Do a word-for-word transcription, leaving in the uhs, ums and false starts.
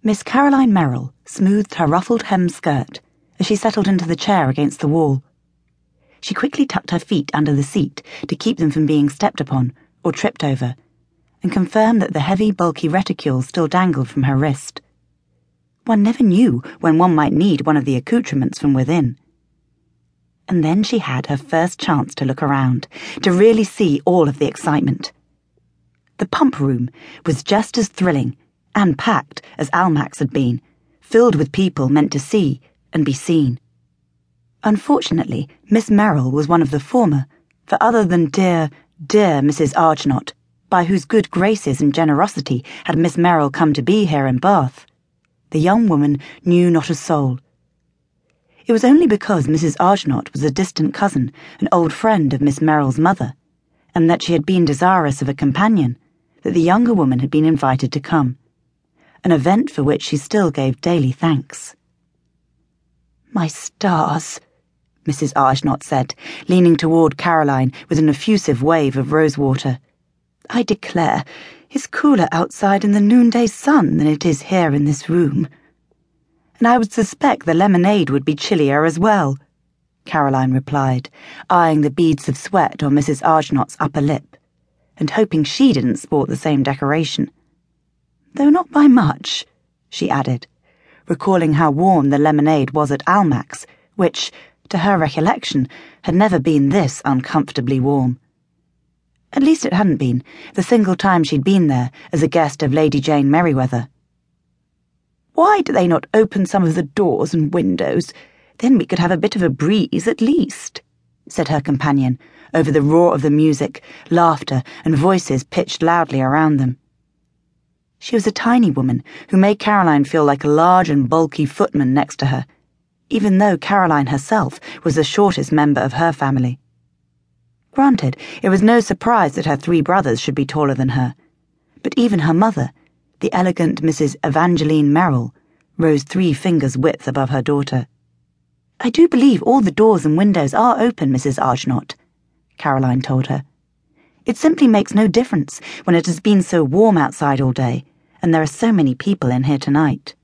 Miss Caroline Merrill smoothed her ruffled hem skirt as she settled into the chair against the wall. She quickly tucked her feet under the seat to keep them from being stepped upon or tripped over, and confirmed that the heavy, bulky reticule still dangled from her wrist. One never knew when one might need one of the accoutrements from within. And then she had her first chance to look around, to really see all of the excitement. The pump room was just as thrilling and packed as Almack's had been, filled with people meant to see and be seen. Unfortunately, Miss Merrill was one of the former, for other than dear, dear Missus Argnott, by whose good graces and generosity had Miss Merrill come to be here in Bath, the young woman knew not a soul. It was only because Missus Argnott was a distant cousin, an old friend of Miss Merrill's mother, and that she had been desirous of a companion, that the younger woman had been invited to come, an event for which she still gave daily thanks. "My stars," Missus Argnott said, leaning toward Caroline with an effusive wave of rosewater. "I declare, it's cooler outside in the noonday sun than it is here in this room. And I would suspect the lemonade would be chillier as well," Caroline replied, eyeing the beads of sweat on Missus Argnott's upper lip, and hoping she didn't sport the same decoration. "Though not by much," she added, recalling how warm the lemonade was at Almack's, which, to her recollection, had never been this uncomfortably warm. At least it hadn't been, the single time she'd been there as a guest of Lady Jane Merriweather. "Why do they not open some of the doors and windows? Then we could have a bit of a breeze at least," said her companion, over the roar of the music, laughter, and voices pitched loudly around them. She was a tiny woman who made Caroline feel like a large and bulky footman next to her, even though Caroline herself was the shortest member of her family. Granted, it was no surprise that her three brothers should be taller than her, but even her mother, the elegant Missus Evangeline Merrill, rose three fingers' width above her daughter. "I do believe all the doors and windows are open, Missus Argnott," Caroline told her. "It simply makes no difference when it has been so warm outside all day, and there are so many people in here tonight."